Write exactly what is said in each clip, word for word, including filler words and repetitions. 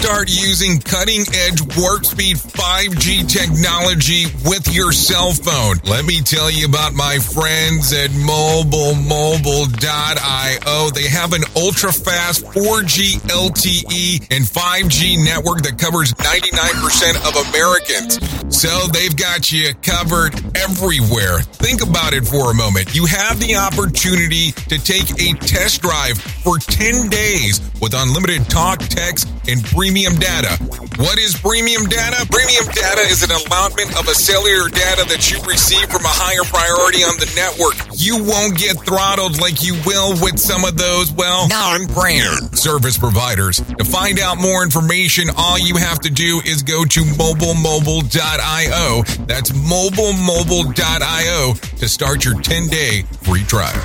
start using cutting-edge warp speed five G technology with your cell phone. Let me tell you about my friends at mobile mobile dot io. They have an ultra-fast four G L T E and five G network that covers ninety-nine percent of Americans. So they've got you covered everywhere. Think about it for a moment. You have the opportunity to take a test drive for ten days with unlimited talk, text, and premium data. What is premium data? Premium data is an allotment of a cellular data that you receive from a higher priority on the network. You won't get throttled like you will with some of those, well, non-brand service providers. To find out more information, all you have to do is go to mobile mobile dot io. That's mobile mobile dot io to start your ten-day free trial.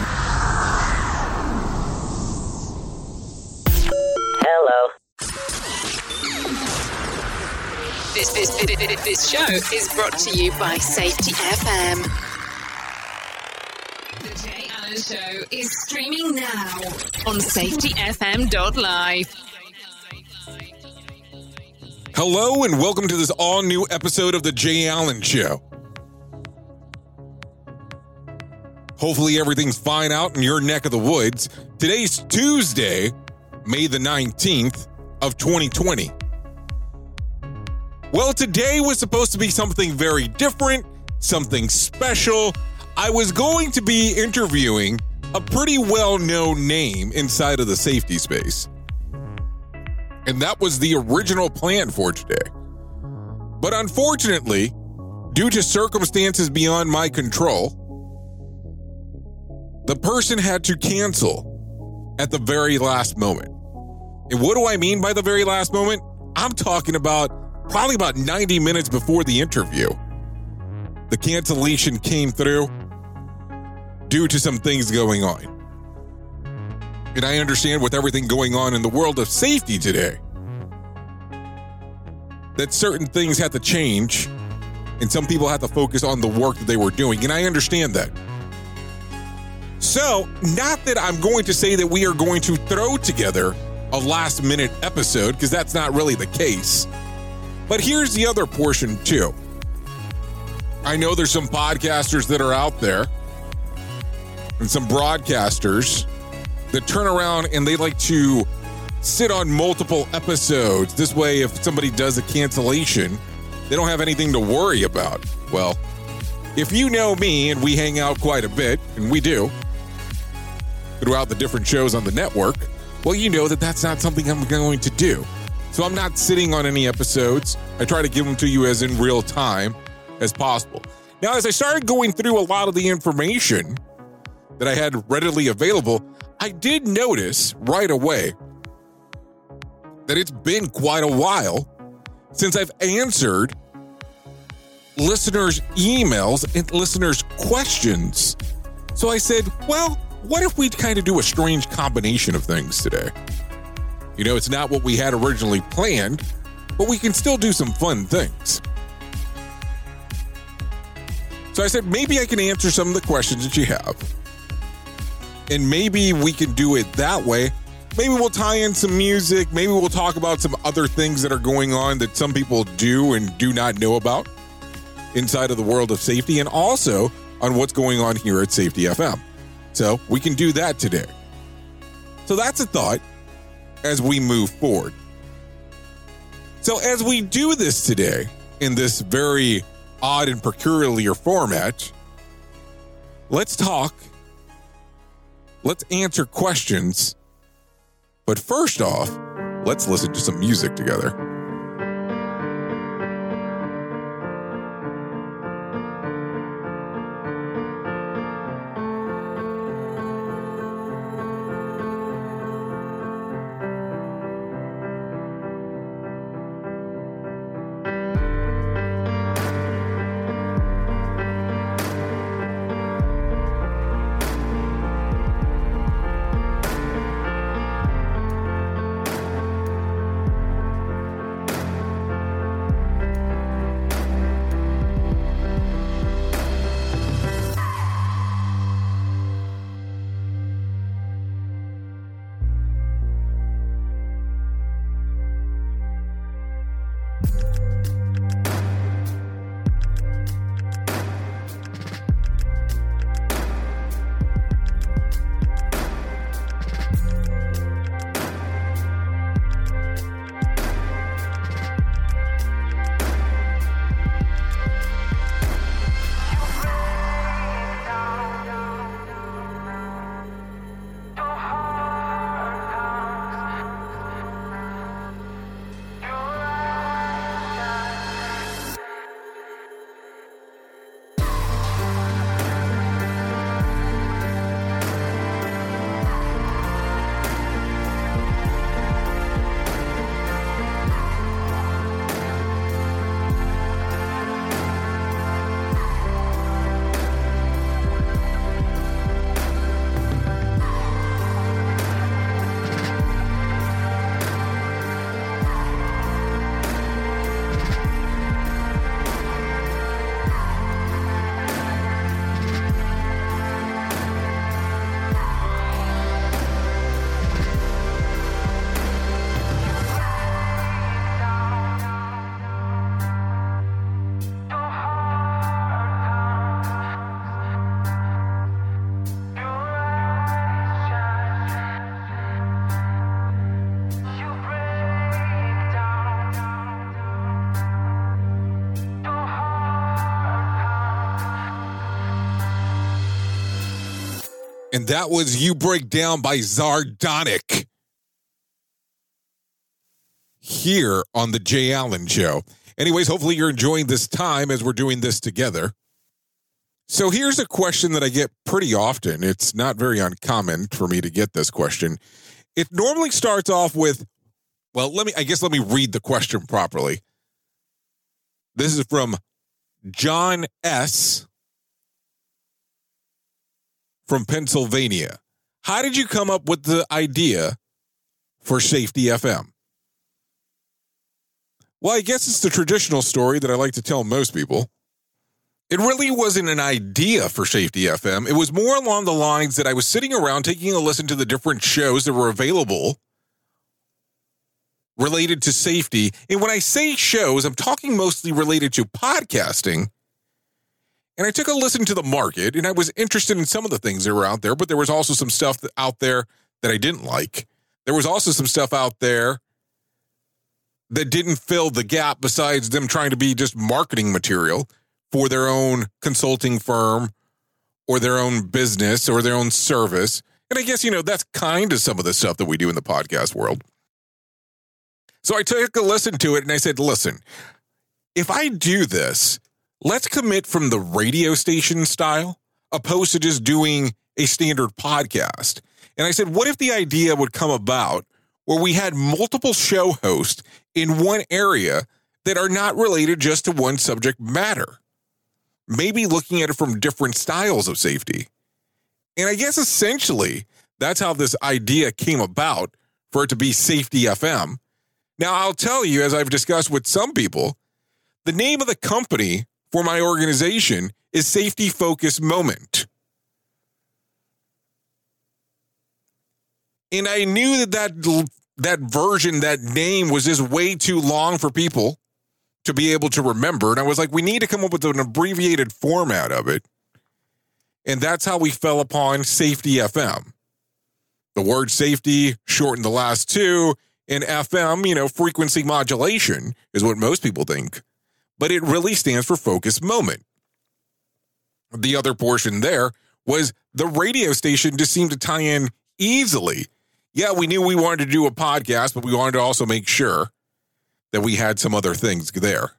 This, this, this, this show is brought to you by Safety F M. The Jay Allen Show is streaming now on safety f m dot live. Hello and welcome to this all-new episode of The Jay Allen Show. Hopefully everything's fine out in your neck of the woods. Today's Tuesday, May the nineteenth of twenty twenty. Well, today was supposed to be something very different, something special. I was going to be interviewing a pretty well-known name inside of the safety space. And that was the original plan for today. But unfortunately, due to circumstances beyond my control, the person had to cancel at the very last moment. And what do I mean by the very last moment? I'm talking about probably about ninety minutes before the interview. The cancellation came through due to some things going on. And I understand with everything going on in the world of safety today, that certain things have to change and some people have to focus on the work that they were doing. And I understand that. So, not that I'm going to say that we are going to throw together a last minute episode, because that's not really the case. But here's the other portion too. I know there's some podcasters that are out there and some broadcasters that turn around and they like to sit on multiple episodes. This way, if somebody does a cancellation, they don't have anything to worry about. Well, if you know me and we hang out quite a bit, and we do, throughout the different shows on the network, well, you know that that's not something I'm going to do. So I'm not sitting on any episodes. I try to give them to you as in real time as possible. Now, as I started going through a lot of the information that I had readily available, I did notice right away that it's been quite a while since I've answered listeners' emails and listeners' questions. So I said, well, what if we kind of do a strange combination of things today? You know, it's not what we had originally planned, but we can still do some fun things. So I said, maybe I can answer some of the questions that you have. And maybe we can do it that way. Maybe we'll tie in some music. Maybe we'll talk about some other things that are going on that some people do and do not know about inside of the world of safety, and also on what's going on here at Safety F M. So we can do that today. So that's a thought as we move forward. So as we do this today in this very odd and peculiar format, let's talk, let's answer questions, but first off, let's listen to some music together. And that was You Break Down by Zardonic here on the Jay Allen Show. Anyways, hopefully you're enjoying this time as we're doing this together. So here's a question that I get pretty often. It's not very uncommon for me to get this question. It normally starts off with, well, let me, I guess let me read the question properly. This is from John S. from Pennsylvania. How did you come up with the idea for Safety F M? Well, I guess it's the traditional story that I like to tell most people. It really wasn't an idea for Safety F M. It was more along the lines that I was sitting around taking a listen to the different shows that were available related to safety. And when I say shows, I'm talking mostly related to podcasting. And I took a listen to the market, and I was interested in some of the things that were out there, but there was also some stuff that, out there that I didn't like. There was also some stuff out there that didn't fill the gap besides them trying to be just marketing material for their own consulting firm or their own business or their own service. And I guess, you know, that's kind of some of the stuff that we do in the podcast world. So I took a listen to it and I said, listen, if I do this, let's commit from the radio station style opposed to just doing a standard podcast. And I said, what if the idea would come about where we had multiple show hosts in one area that are not related just to one subject matter? Maybe looking at it from different styles of safety. And I guess essentially that's how this idea came about for it to be Safety F M. Now, I'll tell you, as I've discussed with some people, the name of the company for my organization is Safety Focus Moment. And I knew that that, that version, that name was just way too long for people to be able to remember. And I was like, we need to come up with an abbreviated format of it. And that's how we fell upon Safety F M. The word safety shortened the last two, and F M, you know, frequency modulation is what most people think. But it really stands for Focus Moment. The other portion there was the radio station just seemed to tie in easily. Yeah, we knew we wanted to do a podcast, but we wanted to also make sure that we had some other things there.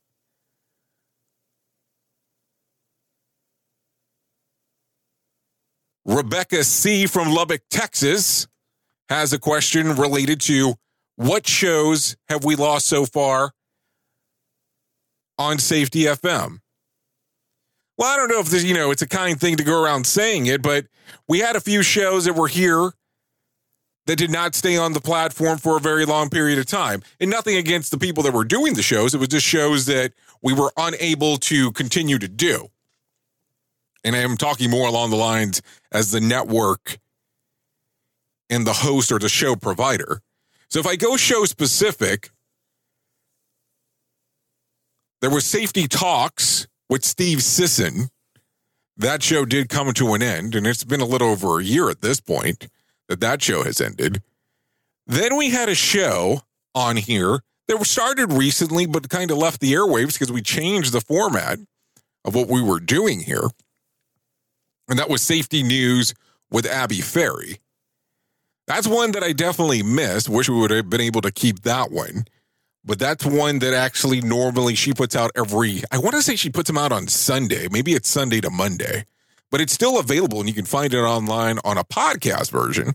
Rebecca C. from Lubbock, Texas, has a question related to what shows have we lost so far on Safety F M? Well, I don't know if this, you know, it's a kind thing to go around saying it, but we had a few shows that were here that did not stay on the platform for a very long period of time. And nothing against the people that were doing the shows. It was just shows that we were unable to continue to do. And I am talking more along the lines as the network and the host or the show provider. So if I go show specific, there was Safety Talks with Steve Sisson. That show did come to an end, and it's been a little over a year at this point that that show has ended. Then we had a show on here that started recently, but kind of left the airwaves because we changed the format of what we were doing here. And that was Safety News with Abby Ferry. That's one that I definitely missed. Wish we would have been able to keep that one. But that's one that actually normally she puts out every, I want to say she puts them out on Sunday. Maybe it's Sunday to Monday. But it's still available and you can find it online on a podcast version.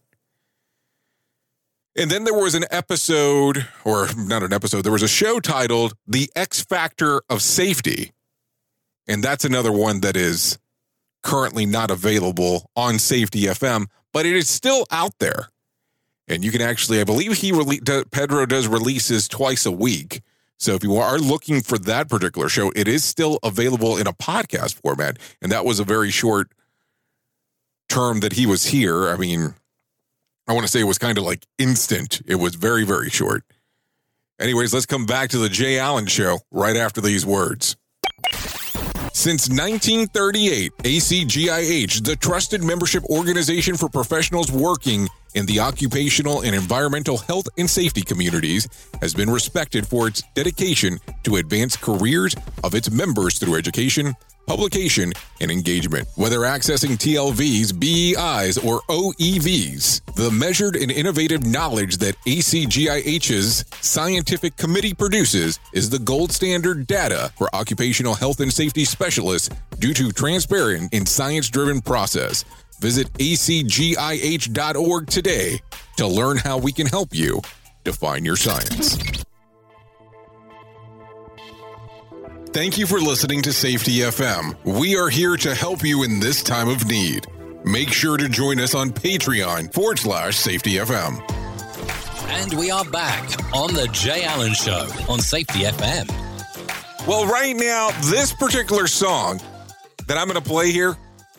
And then there was an episode, or not an episode, there was a show titled The X Factor of Safety. And that's another one that is currently not available on Safety F M, but it is still out there. And you can actually, I believe he rele- Pedro does releases twice a week. So if you are looking for that particular show, it is still available in a podcast format. And that was a very short term that he was here. I mean, I want to say it was kind of like instant. It was very, very short. Anyways, let's come back to the Jay Allen Show right after these words. Since nineteen thirty-eight, A C G I H, the trusted membership organization for professionals working in the occupational and environmental health and safety communities has been respected for its dedication to advance careers of its members through education, publication, and engagement. Whether accessing T L Vs, B E Is, or O E Vs, the measured and innovative knowledge that A C G I H's scientific committee produces is the gold standard data for occupational health and safety specialists due to transparent and science-driven process. Visit A C G I H dot org today to learn how we can help you define your science. Thank you for listening to Safety F M. We are here to help you in this time of need. Make sure to join us on Patreon forward slash Safety F M. And we are back on the Jay Allen Show on Safety F M. Well, right now, this particular song that I'm going to play here,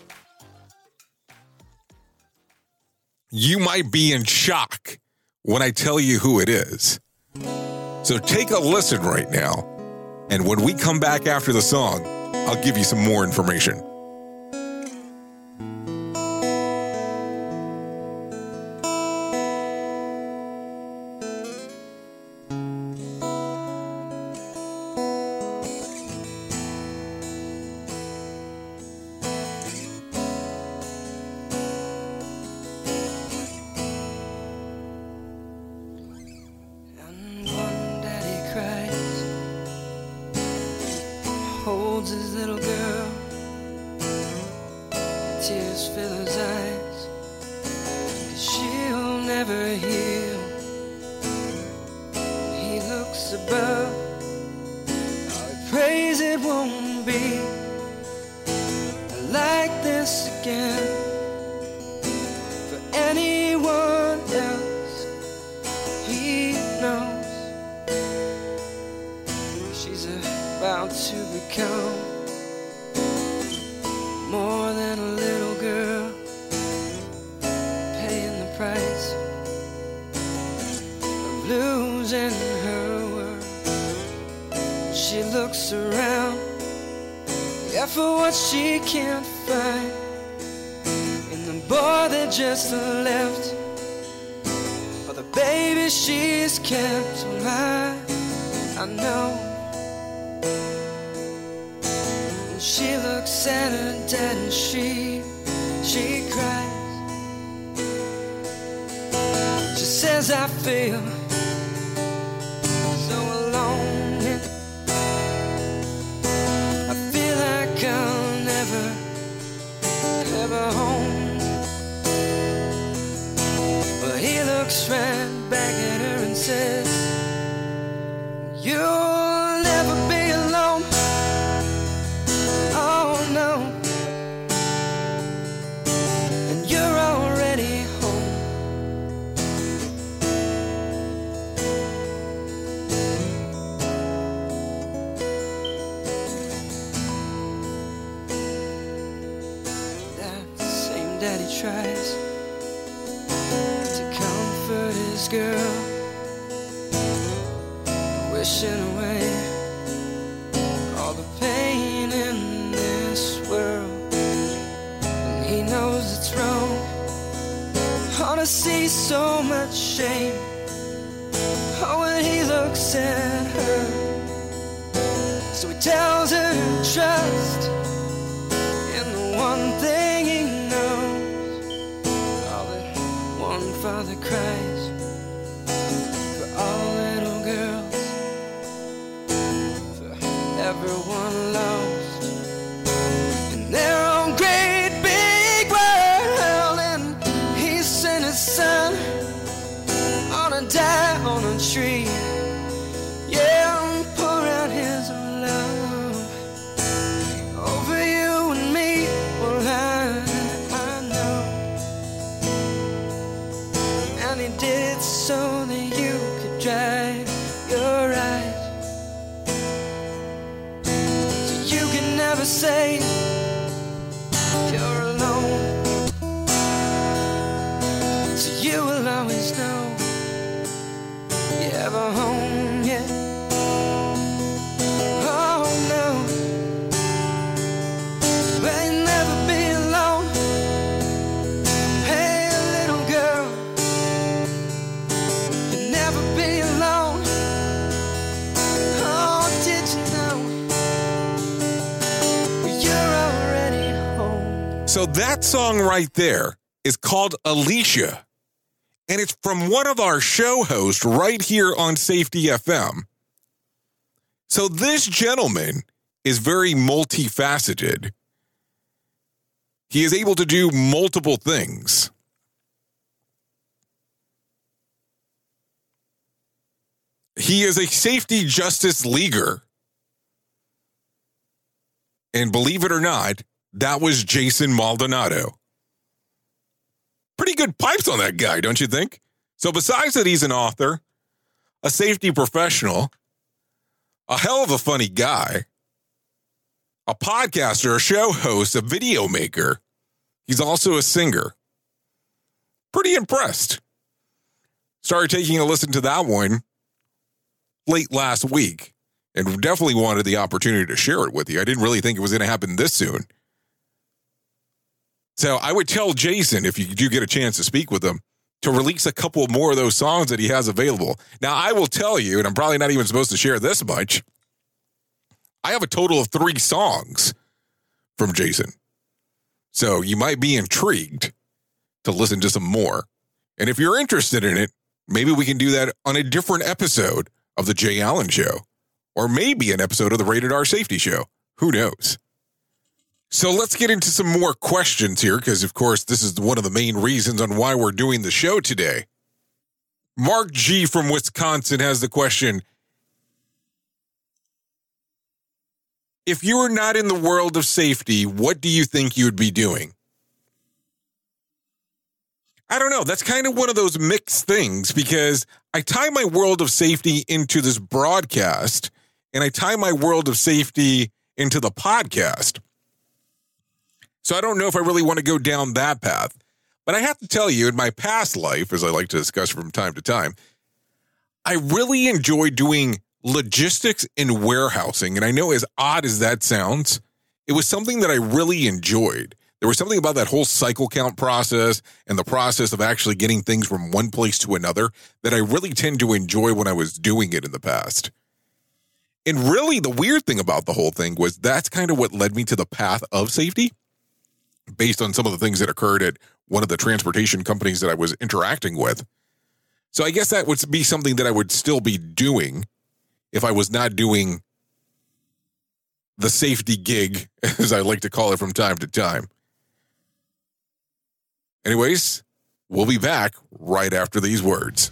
you might be in shock when I tell you who it is. So take a listen right now. And when we come back after the song, I'll give you some more information. His little girl, tears fill his eyes, 'cause she'll never heal. He looks above, oh, he prays it won't be like this again for anyone else. He knows she's about to become more than a little girl, paying the price of losing her world. She looks around, yeah, for what she can't find in the boy that just left, or the baby she's kept alive. I know. She looks at her dad and she, she cries. She says, I feel so alone. I feel like I'll never, ever home. But he looks right back at her and says, you'll never be alone. Oh no, and you're already home. That same daddy tries to comfort his girl, wishing away all the pain in this world. And he knows it's wrong, oh, to see so much shame. Oh, when he looks at her, so he tells her to trust in the one thing he knows. All that one father cries for all little girls, everyone lost in their own great big world. And he sent his son on a die on a tree, yeah, and pour out his love over you and me. Well, I, I know, and he did it so that you could dry your eyes. Never say you're alone, so you will always know you have a home, yeah. Oh no, but you'll never be alone. Hey little girl, So that song right there is called Alicia. And it's from one of our show hosts right here on Safety F M. So this gentleman is very multifaceted. He is able to do multiple things. He is a safety justice leaguer. And believe it or not, that was Jason Maldonado. Pretty good pipes on that guy, don't you think? So besides that, he's an author, a safety professional, a hell of a funny guy, a podcaster, a show host, a video maker. He's also a singer. Pretty impressed. Started taking a listen to that one late last week and definitely wanted the opportunity to share it with you. I didn't really think it was going to happen this soon. So I would tell Jason, if you do get a chance to speak with him, to release a couple more of those songs that he has available. Now, I will tell you, and I'm probably not even supposed to share this much, I have a total of three songs from Jason. So you might be intrigued to listen to some more. And if you're interested in it, maybe we can do that on a different episode of The Jay Allen Show. Or maybe an episode of the Rated R Safety Show. Who knows? So let's get into some more questions here, because, of course, this is one of the main reasons on why we're doing the show today. Mark G. from Wisconsin has the question, if you were not in the world of safety, what do you think you would be doing? I don't know. That's kind of one of those mixed things, because I tie my world of safety into this broadcast, and I tie my world of safety into the podcast. So I don't know if I really want to go down that path. But I have to tell you, in my past life, as I like to discuss from time to time, I really enjoy doing logistics and warehousing. And I know, as odd as that sounds, it was something that I really enjoyed. There was something about that whole cycle count process and the process of actually getting things from one place to another that I really tend to enjoy when I was doing it in the past. And really, the weird thing about the whole thing was that's kind of what led me to the path of safety, based on some of the things that occurred at one of the transportation companies that I was interacting with. So I guess that would be something that I would still be doing if I was not doing the safety gig, as I like to call it from time to time. Anyways, we'll be back right after these words.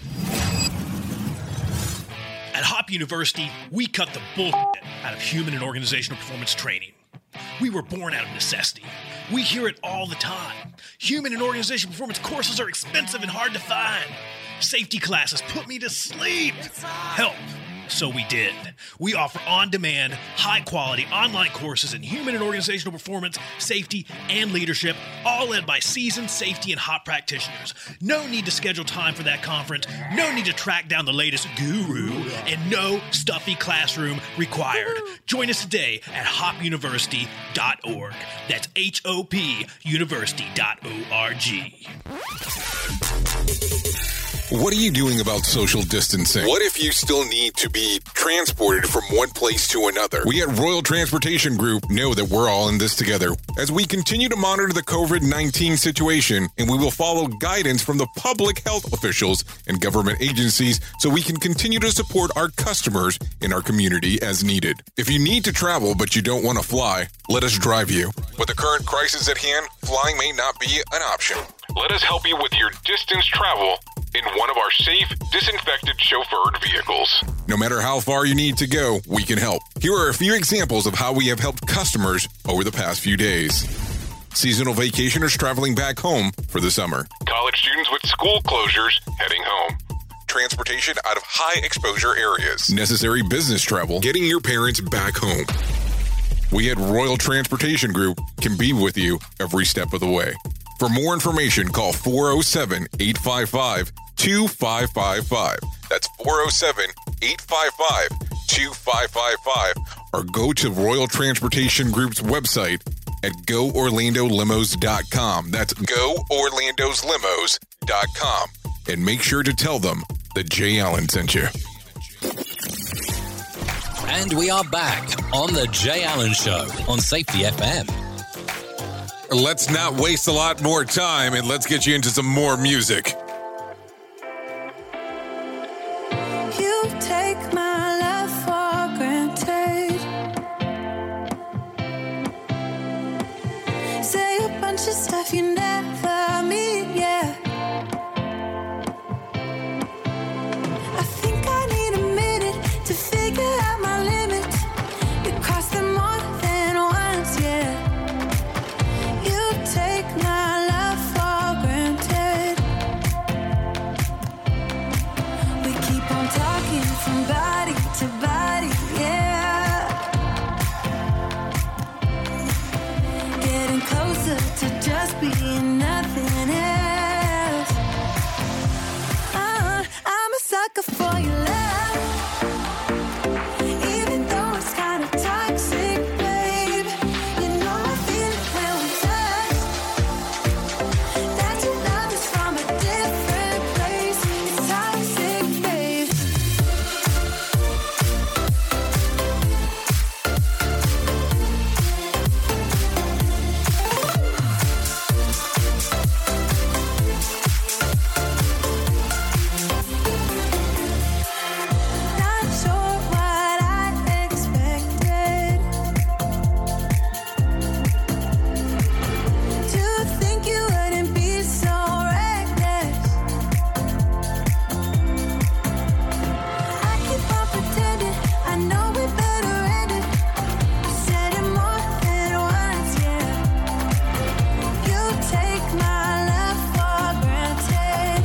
At Hop University, we cut the bullshit out of human and organizational performance training. We were born out of necessity. We hear it all the time. Human and organizational performance courses are expensive and hard to find. Safety classes put me to sleep. Help. So we did. We offer on-demand, high-quality online courses in human and organizational performance, safety, and leadership, all led by seasoned safety and hot practitioners. No need to schedule time for that conference, no need to track down the latest guru, and no stuffy classroom required. Join us today at hop university dot org. That's H O P university dot org. What are you doing about social distancing? What if you still need to be transported from one place to another? We at Royal Transportation Group know that we're all in this together as we continue to monitor the covid nineteen situation, and we will follow guidance from the public health officials and government agencies so we can continue to support our customers in our community as needed. If you need to travel but you don't want to fly, let us drive you. With the current crisis at hand, flying may not be an option. Let us help you with your distance travel in one of our safe, disinfected, chauffeured vehicles. No matter how far you need to go, we can help. Here are a few examples of how we have helped customers over the past few days. Seasonal vacationers traveling back home for the summer. College students with school closures heading home. Transportation out of high exposure areas. Necessary business travel, getting your parents back home. We at Royal Transportation Group can be with you every step of the way. For more information, call four oh seven, eight five five, two five five five. That's four oh seven, eight five five, two five five five. Or go to Royal Transportation Group's website at go orlando limos dot com. That's go orlandos limos dot com. And make sure to tell them that Jay Allen sent you. And we are back on the Jay Allen Show on Safety F M. let's not waste a lot more time and let's get you into some more music. You take my love for granted. Say a bunch of stuff you never mean, yeah. I think I need a minute to figure out my limits. You cross them more than once, yeah. You take my love for granted. We keep on talking from body to body, yeah. Getting closer to just being nothing else. Uh, I'm a sucker for your love. Even though it's kind of toxic, babe. You know I feel it when we touch. That your love is from a different place. It's toxic, babe. Not sure what I expected. To think you wouldn't be so reckless. I keep on pretending I know we better end it. I said it more than once, yeah. You take my love for granted.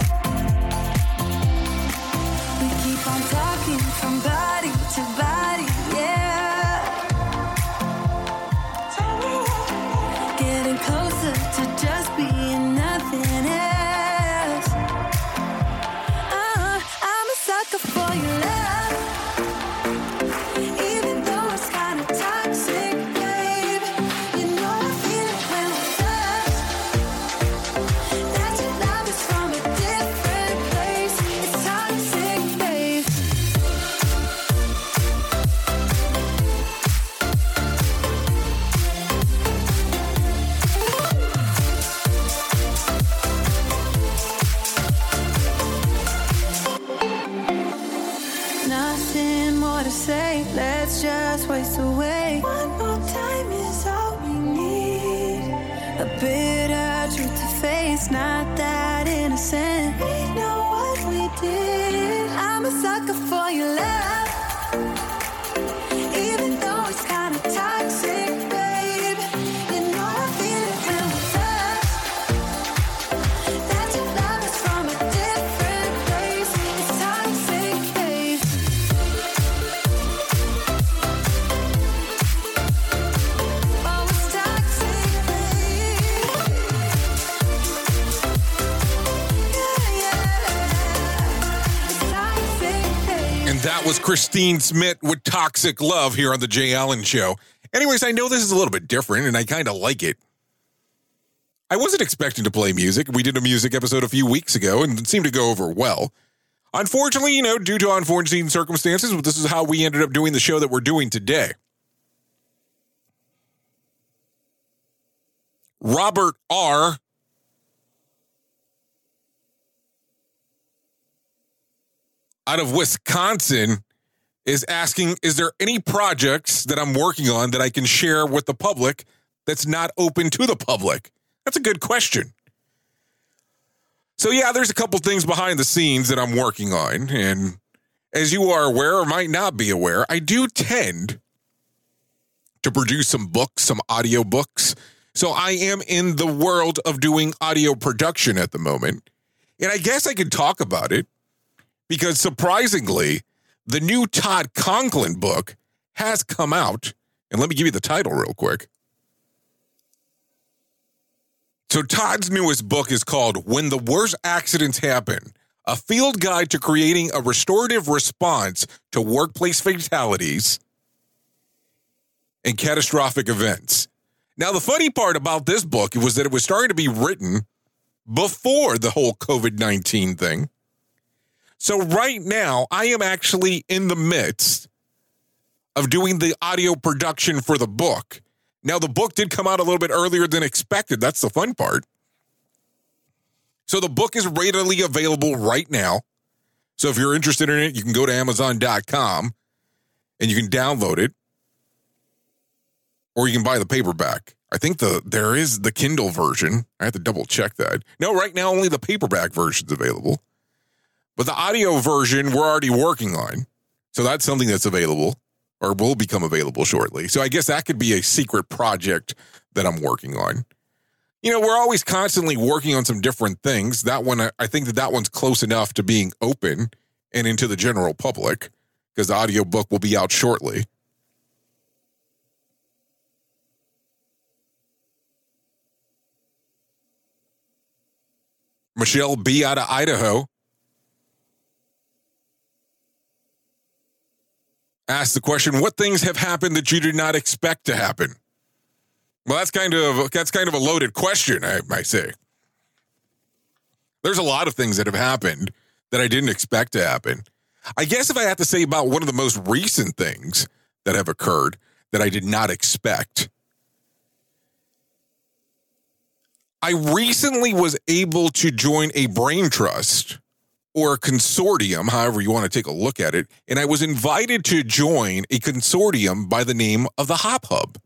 We keep on talking from body to body, yeah. Getting closer to just being nothing else. Uh, I'm a sucker for your love. Even though it's kind of toxic, babe. You know I feel it when we touch. That your love is from a different place. It's toxic, babe. Nothing more to say, let's just waste away. One more time is all we need. A bitter truth to face, not that innocent. We know what we did. I'm a sucker for your love. Even though it's kind of toxic, babe. You know I feel it when we touch. That your love is from a different place. It's toxic, babe. Oh, it's toxic, babe. Yeah, yeah. It's toxic, babe. And that was Christine Smith with Toxic Love here on the Jay Allen Show. Anyways, I know this is a little bit different and I kind of like it. I wasn't expecting to play music. We did a music episode a few weeks ago and it seemed to go over well. Unfortunately, you know, due to unforeseen circumstances, this is how we ended up doing the show that we're doing today. Robert R. out of Wisconsin is asking, is there any projects that I'm working on that I can share with the public that's not open to the public? That's a good question. So yeah, there's a couple things behind the scenes that I'm working on. And as you are aware or might not be aware, I do tend to produce some books, some audio books. So I am in the world of doing audio production at the moment. And I guess I could talk about it because surprisingly, the new Todd Conklin book has come out. And let me give you the title real quick. So Todd's newest book is called When the Worst Accidents Happen, a field guide to creating a restorative response to workplace fatalities and catastrophic events. Now, the funny part about this book was that it was starting to be written before the whole covid nineteen thing. So right now, I am actually in the midst of doing the audio production for the book. Now, the book did come out a little bit earlier than expected. That's the fun part. So the book is readily available right now. So if you're interested in it, you can go to amazon dot com and you can download it. Or you can buy the paperback. I think the there is the Kindle version. I have to double check that. No, right now only the paperback version's available. But the audio version we're already working on. So that's something that's available or will become available shortly. So I guess that could be a secret project that I'm working on. You know, we're always constantly working on some different things. That one, I think that that one's close enough to being open and into the general public because the audiobook will be out shortly. Michelle B. out of Idaho asked the question, what things have happened that you did not expect to happen? Well, that's kind of that's kind of a loaded question, I might say. There's a lot of things that have happened that I didn't expect to happen. I guess if I had to say about one of the most recent things that have occurred that I did not expect, I recently was able to join a brain trust or a consortium, however you want to take a look at it, and I was invited to join a consortium by the name of the Hop Hub.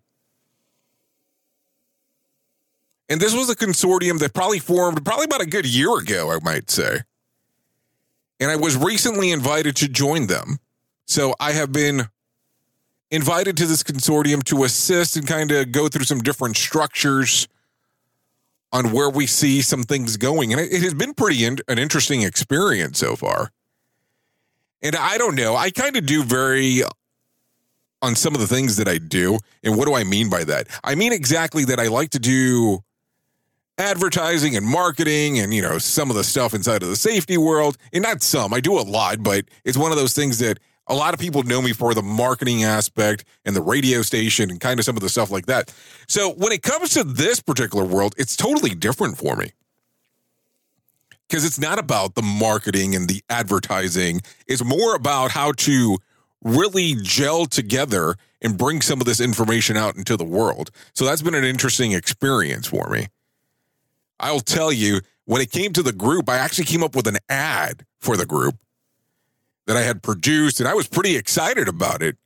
And this was a consortium that probably formed probably about a good year ago, I might say. And I was recently invited to join them. So I have been invited to this consortium to assist and kind of go through some different structures on where we see some things going. And it has been pretty in, an interesting experience so far. And I don't know, I kind of do very on some of the things that I do. And what do I mean by that? I mean exactly that I like to do advertising and marketing and, you know, some of the stuff inside of the safety world. And not some, I do a lot, but it's one of those things that a lot of people know me for the marketing aspect and the radio station and kind of some of the stuff like that. So when it comes to this particular world, it's totally different for me. Because it's not about the marketing and the advertising. It's more about how to really gel together and bring some of this information out into the world. So that's been an interesting experience for me. I'll tell you, when it came to the group, I actually came up with an ad for the group that I had produced, and I was pretty excited about it.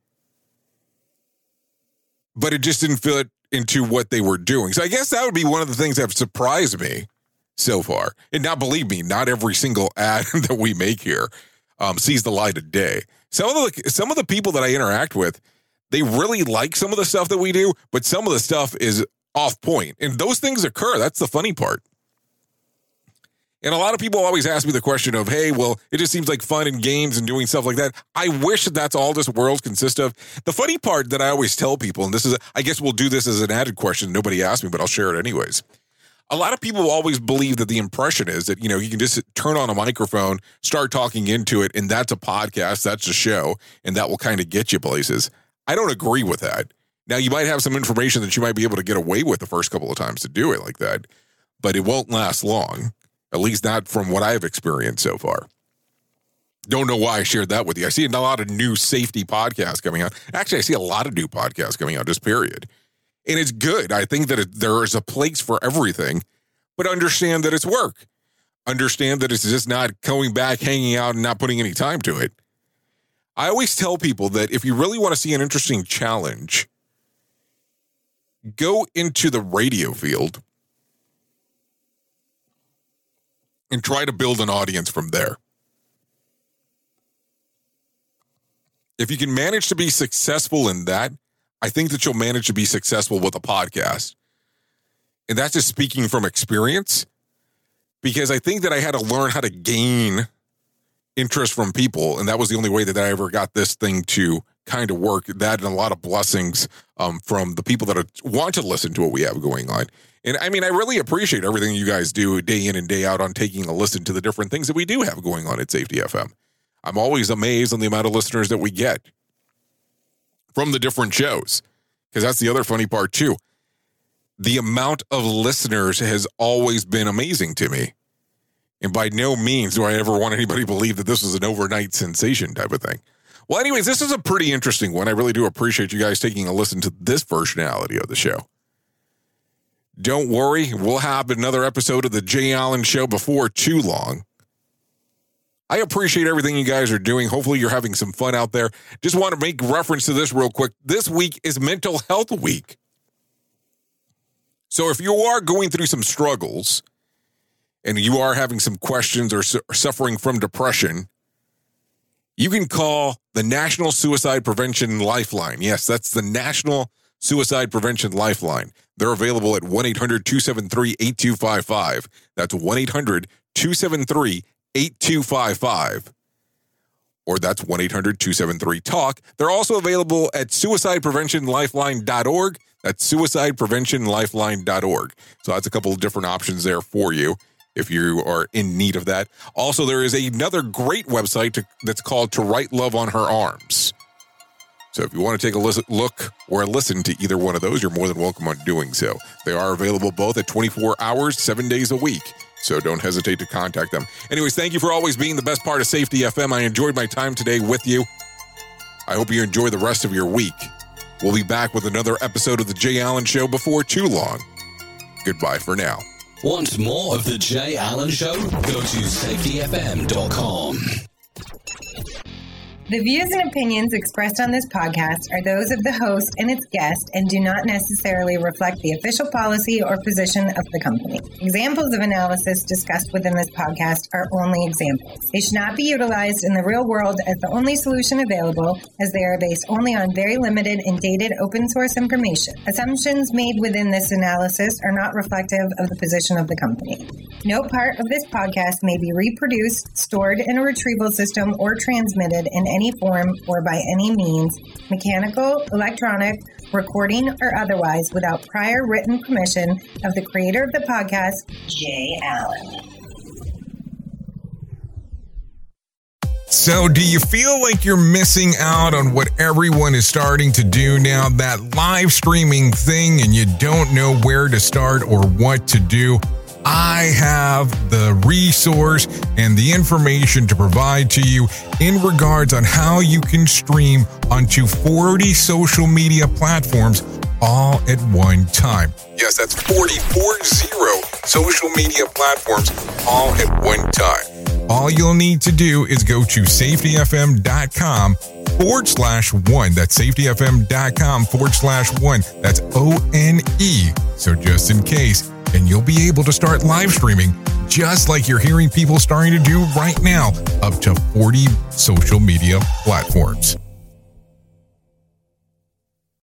But it just didn't fit into what they were doing. So I guess that would be one of the things that have surprised me so far. And now, believe me, not every single ad that we make here um, sees the light of day. Some of the some of the people that I interact with, they really like some of the stuff that we do, but some of the stuff is off point. And those things occur. That's the funny part. And a lot of people always ask me the question of, hey, well, it just seems like fun and games and doing stuff like that. I wish that that's all this world consists of. The funny part that I always tell people, and this is, I guess we'll do this as an added question. Nobody asked me, but I'll share it anyways. A lot of people always believe that the impression is that, you know, you can just turn on a microphone, start talking into it, and that's a podcast, that's a show, and that will kind of get you places. I don't agree with that. Now, you might have some information that you might be able to get away with the first couple of times to do it like that, but it won't last long, at least not from what I've experienced so far. Don't know why I shared that with you. I see a lot of new safety podcasts coming out. Actually, I see a lot of new podcasts coming out, just period. And it's good. I think that it, there is a place for everything, but understand that it's work. Understand that it's just not going back, hanging out, and not putting any time to it. I always tell people that if you really want to see an interesting challenge, go into the radio field and try to build an audience from there. If you can manage to be successful in that, I think that you'll manage to be successful with a podcast. And that's just speaking from experience, because I think that I had to learn how to gain interest from people. And that was the only way that I ever got this thing to kind of work. That and a lot of blessings um, from the people that are, want to listen to what we have going on. And I mean, I really appreciate everything you guys do day in and day out on taking a listen to the different things that we do have going on at Safety F M. I'm always amazed on the amount of listeners that we get from the different shows, because that's the other funny part too. The amount of listeners has always been amazing to me. And by no means do I ever want anybody to believe that this was an overnight sensation type of thing. Well, anyways, this is a pretty interesting one. I really do appreciate you guys taking a listen to this versionality of the show. Don't worry, we'll have another episode of the Jay Allen Show before too long. I appreciate everything you guys are doing. Hopefully you're having some fun out there. Just want to make reference to this real quick. This week is Mental Health Week. So if you are going through some struggles and you are having some questions or su- suffering from depression, you can call the National Suicide Prevention Lifeline. Yes, that's the National Suicide Prevention Lifeline. They're available at one eight hundred two seven three eight two five five. That's one eight hundred two seven three eight two five five. Or that's one eight hundred two seven three talk. They're also available at suicide prevention lifeline dot org. That's suicide prevention lifeline dot org. So that's a couple of different options there for you if you are in need of that. Also, there is another great website to, that's called To Write Love on Her Arms. So if you want to take a listen, look or listen to either one of those, you're more than welcome on doing so. They are available both at twenty-four hours, seven days a week. So don't hesitate to contact them. Anyways, thank you for always being the best part of Safety F M. I enjoyed my time today with you. I hope you enjoy the rest of your week. We'll be back with another episode of The Jay Allen Show before too long. Goodbye for now. Want more of The Jay Allen Show? Go to safety f m dot com. The views and opinions expressed on this podcast are those of the host and its guest and do not necessarily reflect the official policy or position of the company. Examples of analysis discussed within this podcast are only examples. They should not be utilized in the real world as the only solution available, as they are based only on very limited and dated open source information. Assumptions made within this analysis are not reflective of the position of the company. No part of this podcast may be reproduced, stored in a retrieval system, or transmitted in any form or by any means, mechanical, electronic, recording, or otherwise, without prior written permission of the creator of the podcast, Jay Allen. So do you feel like you're missing out on what everyone is starting to do now, that live streaming thing, and you don't know where to start or what to do? I have the resource and the information to provide to you in regards on how you can stream onto forty social media platforms all at one time. Yes, that's forty, four zero social media platforms all at one time. All you'll need to do is go to safety f m dot com forward slash one. That's safety f m dot com forward slash one. That's O N E. So just in case. And you'll be able to start live streaming just like you're hearing people starting to do right now, up to forty social media platforms.